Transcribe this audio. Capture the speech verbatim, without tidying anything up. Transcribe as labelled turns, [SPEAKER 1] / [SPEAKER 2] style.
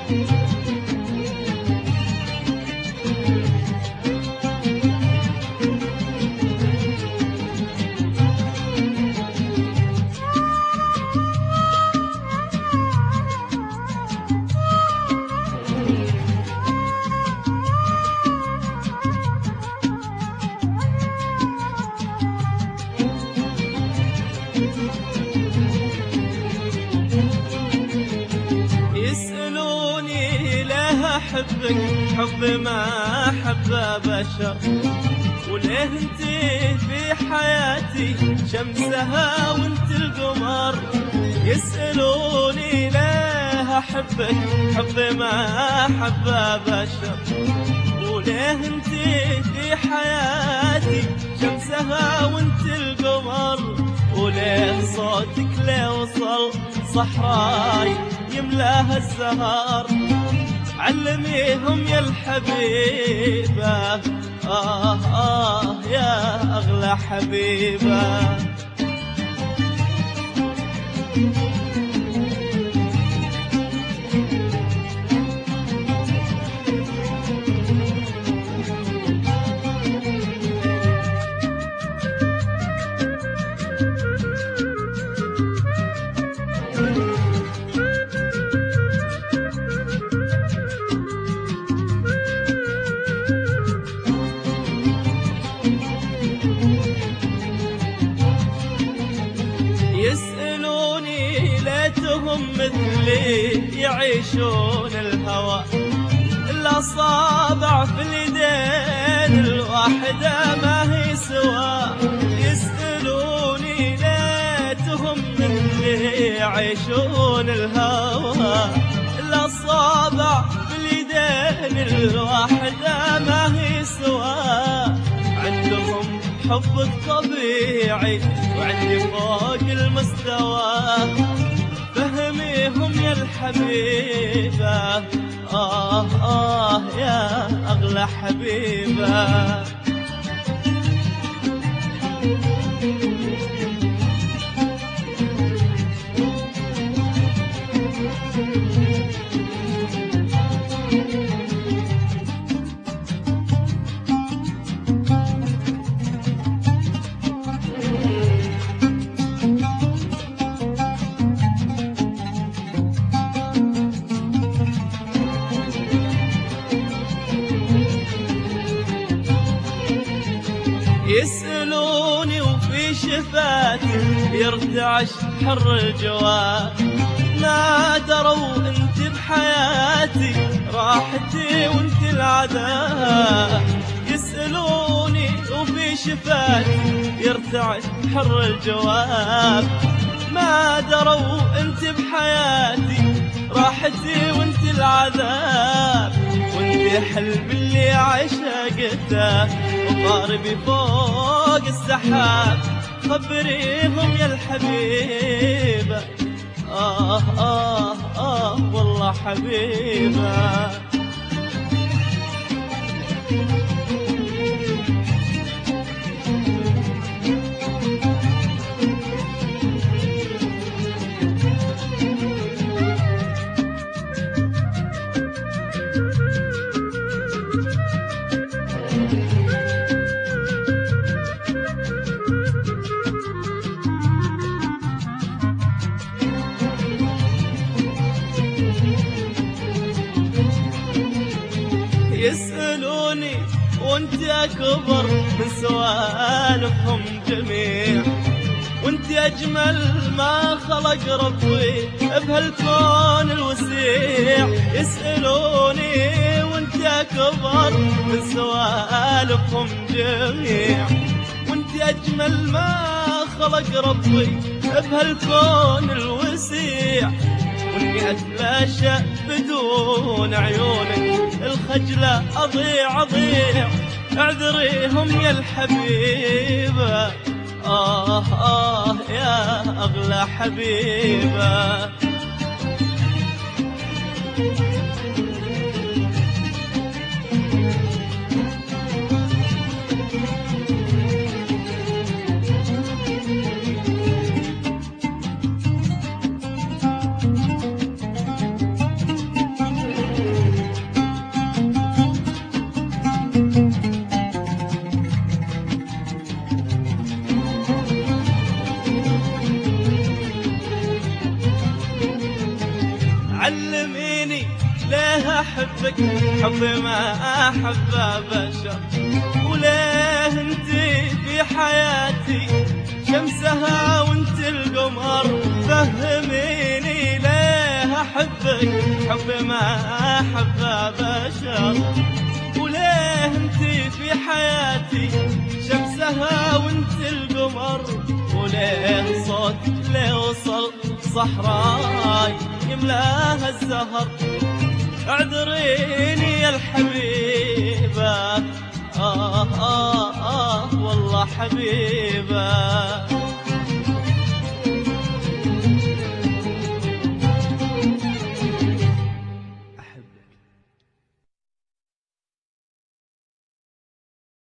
[SPEAKER 1] يسألوني ليه أحبك حب ما أحب بشر، وليه انت في حياتي شمسها وانت القمر. يسألوني ليه أحبك حب ما أحب بشر، وليه انت في حياتي شمسها وانت القمر. وليه صوتك ليه وصل صحراي يملاها الزهر. علميهم يا الحبيبة آه آه يا أغلى حبيبة. يسألوني ليتهم مثلي يعيشون الهوى، الأصابع في اليدين الواحدة ما هي سوا. يسألوني ليتهم مثلي يعيشون الهوى، الأصابع في اليدين الواحدة ما هي سوا. عندهم حبك طبيعي وعندي فوق المستوى. فهميهم يا الحبيبة آه آه يا أغلى حبيبة. يسألوني وفي شفاتي يرتعش حر الجواب، ما دروا انت بحياتي راحتي وانت العذاب. يسألوني وفي شفاتي يرتعش حر الجواب، ما دروا انت بحياتي راحتي وانت العذاب. وانت حلم اللي عشقته وقاربي فوق السحاب. خبريهم يا الحبيبة آه آه آه والله حبيبة. يسألوني وانت أكبر من سوالفهم جميع، وانت أجمل ما خلق ربي بهالكون الوسيع. يسألوني وانت أكبر من سوالفهم جميع، وانت أجمل ما خلق ربي بهالكون الوسيع. واني اتلاشى بدون عيونك الخجلة اضيع اضيع. اعذريهم يا الحبيبة آه آه يا أغلى حبيبة. أحبك حب ما أحب بشر، وليه انتي في حياتي شمسها وانت القمر، فهميني ليه أحبك حب ما أحب بشر، وليه انتي في حياتي شمسها وانت القمر، وليه صوتك ليه وصل صحراي يملاها الزهر، اعذريني يا الحبيبة آه آه آه والله حبيبة.